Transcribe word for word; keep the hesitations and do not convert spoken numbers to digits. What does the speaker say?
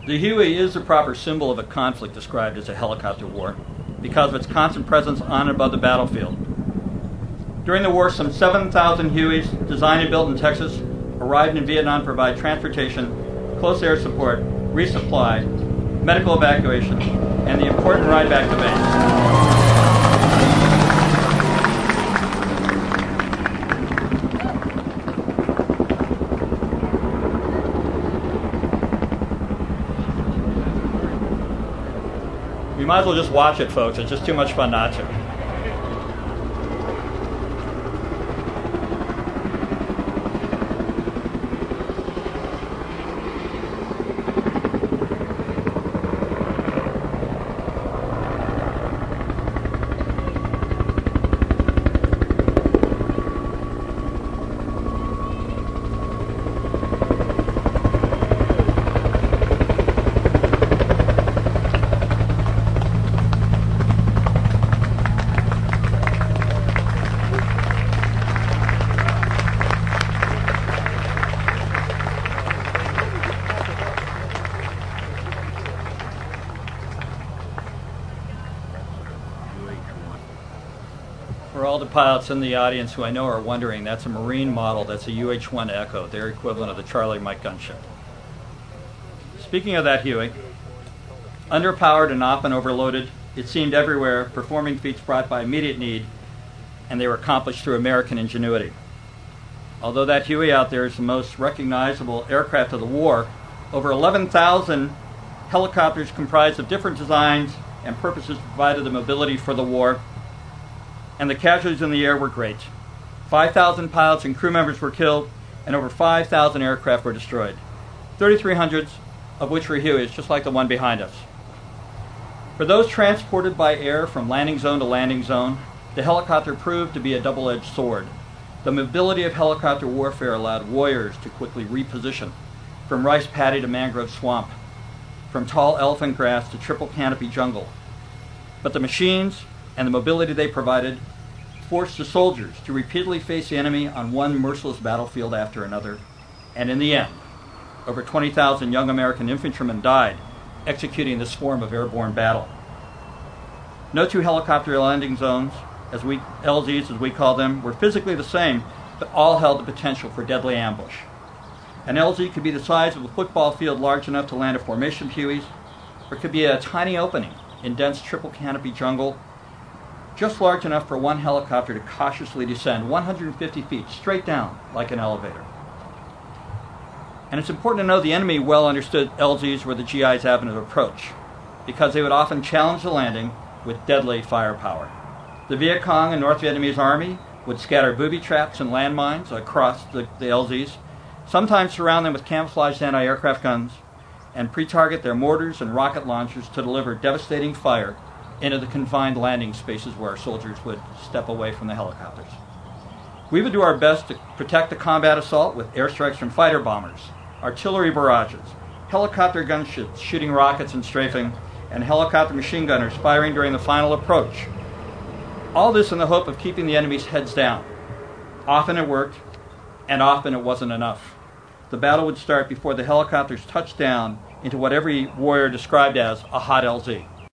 The Huey is the proper symbol of a conflict described as a helicopter war because of its constant presence on and above the battlefield. During the war, some seven thousand Hueys, designed and built in Texas, arrived in Vietnam to provide transportation, close air support, resupply, medical evacuation, and the important ride back to base. You might as well just watch it, folks. It's just too much fun not to. For all the pilots in the audience who I know are wondering, that's a Marine model. That's a U H one Echo, their equivalent of the Charlie Mike gunship. Speaking of that Huey, underpowered and often overloaded, it seemed everywhere, performing feats brought by immediate need, and they were accomplished through American ingenuity. Although that Huey out there is the most recognizable aircraft of the war, over eleven thousand helicopters comprised of different designs and purposes provided the mobility for the war, and the casualties in the air were great. five thousand pilots and crew members were killed, and over five thousand aircraft were destroyed, thirty-three hundred of which were Hueys, just like the one behind us. For those transported by air from landing zone to landing zone, the helicopter proved to be a double-edged sword. The mobility of helicopter warfare allowed warriors to quickly reposition, from rice paddy to mangrove swamp, from tall elephant grass to triple canopy jungle. But the machines and the mobility they provided forced the soldiers to repeatedly face the enemy on one merciless battlefield after another. And in the end, over twenty thousand young American infantrymen died executing this form of airborne battle. No two helicopter landing zones, as we L Zs as we call them, were physically the same, but all held the potential for deadly ambush. An L Z could be the size of a football field large enough to land a formation of Hueys, or it could be a tiny opening in dense triple canopy jungle, just large enough for one helicopter to cautiously descend one hundred fifty feet straight down like an elevator. And it's important to know the enemy well understood L Zs were the G I's avenue of approach, because they would often challenge the landing with deadly firepower. The Viet Cong and North Vietnamese Army would scatter booby traps and landmines across the, the L Zs, sometimes surround them with camouflaged anti-aircraft guns, and pre-target their mortars and rocket launchers to deliver devastating fire into the confined landing spaces where our soldiers would step away from the helicopters. We would do our best to protect the combat assault with airstrikes from fighter bombers, artillery barrages, helicopter gunships shooting rockets and strafing, and helicopter machine gunners firing during the final approach. All this in the hope of keeping the enemy's heads down. Often it worked, and often it wasn't enough. The battle would start before the helicopters touched down into what every warrior described as a hot L Z.